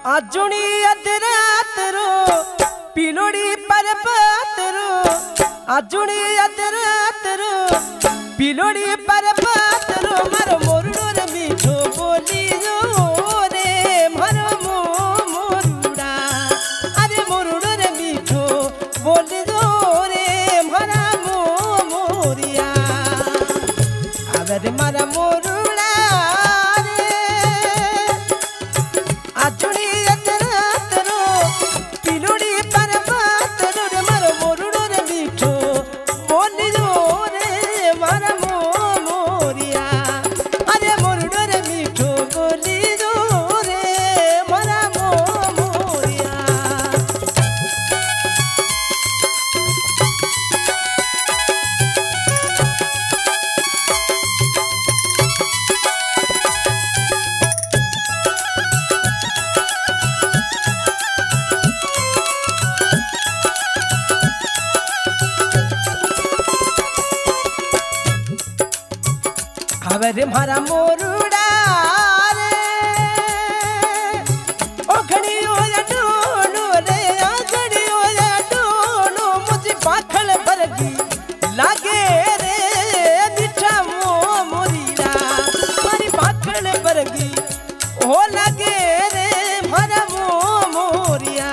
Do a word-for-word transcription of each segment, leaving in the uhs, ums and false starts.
आजुनी अदरात रो पिलोड़ी पर्वत रो आजुनी अदरात रो पिलोड़ी पर्वत रो मर मोरुड़ो रे मीठो बोली जो रे मर मो मोरुड़ा अरे मोरुड़ो रे मीठो बोली जो रे मर मो मोरिया अरे मर मोरुड़ा रे आजुनी अरे मारा मोरुड़ा रे ओ घड़ी हो जा डोलो रे आ घड़ी हो जा डोलो मुझे पाखल भरगी लागे रे मीठा मो मोरीड़ा मारी पाखल भरगी हो लागे रे मारा मो मोरिया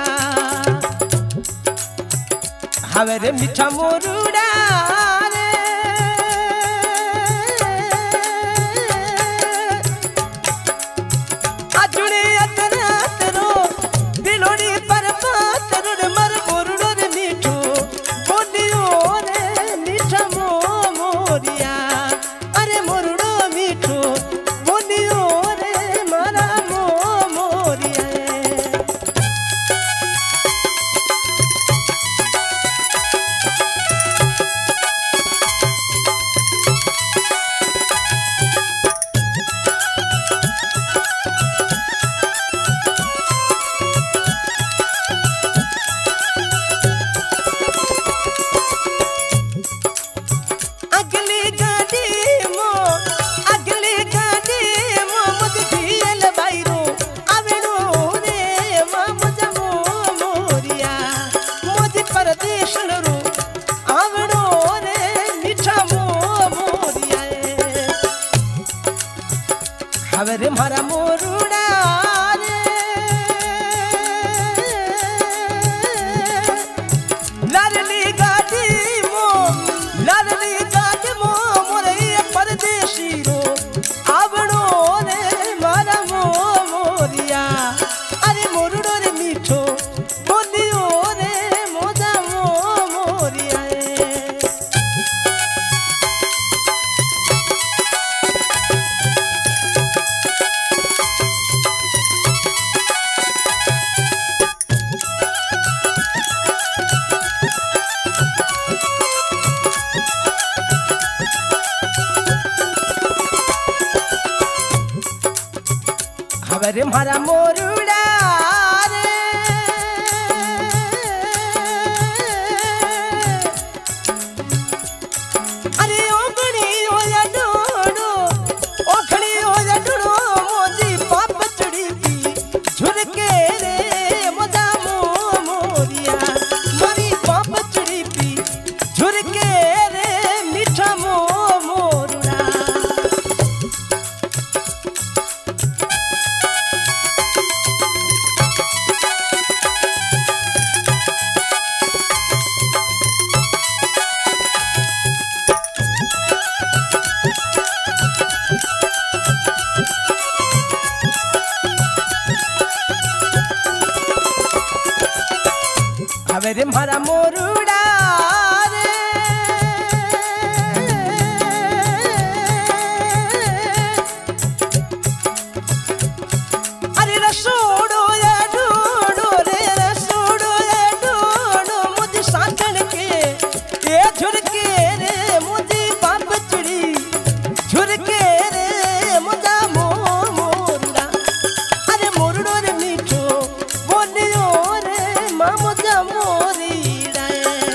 हवे रे मीठा मोरुड़ा अरे मारा मोरुड़ा रे लाडली गाड़ी मो लाडली गाड़ी मो मोरे परदेशी रो आवड़ो रे मारा मो मोरिया अरे मोरुड़ो रे मीठो बोलियो रे मोजा मो मोरिया अरे मारा मोरुड़ा रे अरे ओगणी हो जा डोडो ओखणी हो जा डोडो मोजी पाप चढ़ी थी झुरके रे मोजा मो मोरिया मारी पाप चढ़ी थी झुरके रे मीठा मो मोरुड़ा अरे मारा मोरुड़ा रे अरे रसोड़ो या डोडो रे रसोड़ो या डोडो मुझे साजन के ये झुरके रे मुझे पाप चढ़ी झुरके रे मुझा मो मोरुड़ा अरे मोरुड़ो रे मीठो बोलियो रे माँ मुझा मोरीड़ा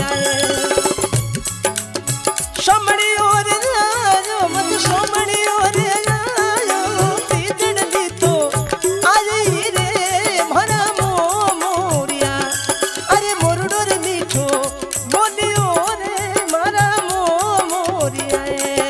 सोमड़ी और आयो मत सोमड़ी और आयो तीजड़ दी तो आई रे मारा मो मोरिया अरे मोरडो रे मीठो बोलियो रे मारा मो मोरिया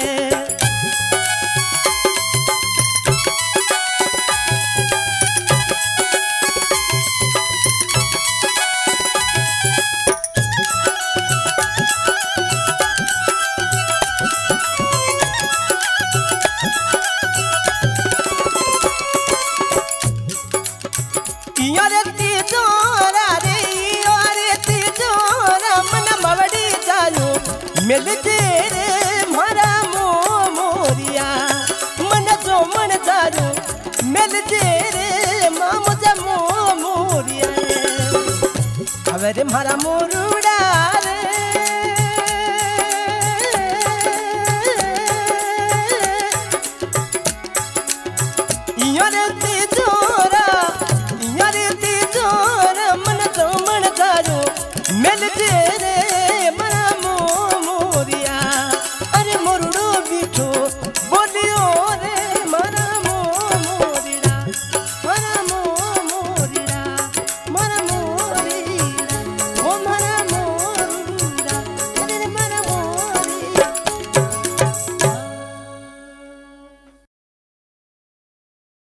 यारे तीजोरा रे यारे तीजोरा मन मवड़ी जायो मिल जे रे मारा मो मोरिया मन जो मन जायो मिल जे रे मामो जा मो मोरिया अवरे मारा मोरुड़ा